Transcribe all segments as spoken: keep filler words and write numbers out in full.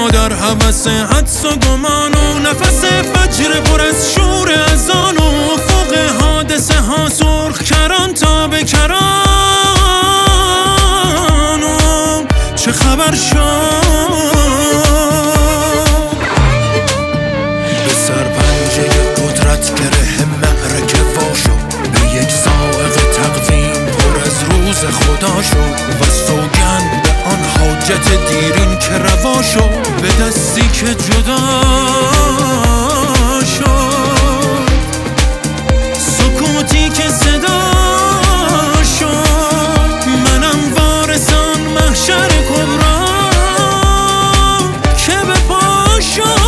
ها در هوس حدس و گمان و نفس فجر پر از شور اذان و فوق حادثه ها سرخ کران تا به کران و چه خبر شد به سرپنجه قدرت گره معرکه وا شد به یک سائق تقویم پر از روز خدا شد و سوگند به آن حاجت دیرین که روا شد به دستی که جدا شد سکوتی که صدا شد منم وارثان محشر کبرا که به پا شد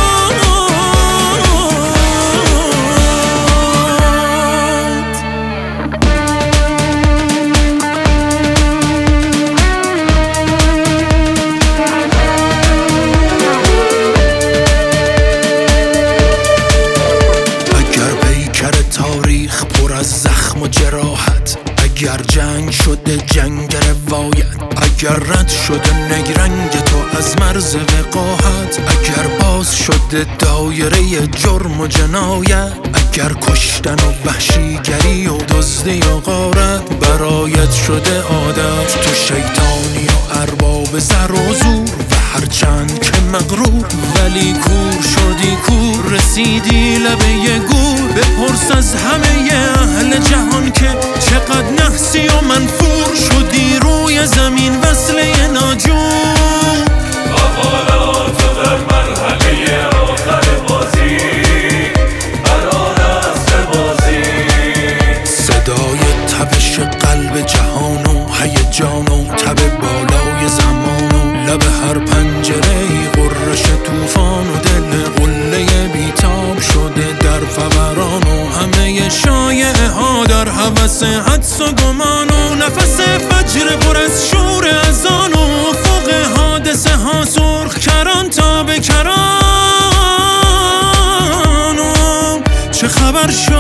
تاریخ پر از زخم و جراحت اگر جنگ شده جنگ روایت اگر رد شده نگرنگ تو از مرز وقاحت اگر باز شده دایره جرم و جنایت اگر کشتن و وحشیگری و دزدی و غارت برایت شده عادت تو شیطانی و ارباب زر و زور و هرچند که مغرور ولی کور شدی کور رسیدی لبه گور بپرس از همه اهل جهان که چقدر نحسی و منفور شدی روی زمین وصله ناجور حالا تو در مرحله آخر بازی قرار است بازی صدای تپش قلب جهان و هیجان و تب بالای زمان و لب هر پنجره ای غرش طوفان و دل قله بیتاب شده در فوران و همه شایعه ها در هوس حدس و گمان و نفس فجر پر از شور اذان و فوق حادثه ها سرخ کران تا به کران و چه خبر شد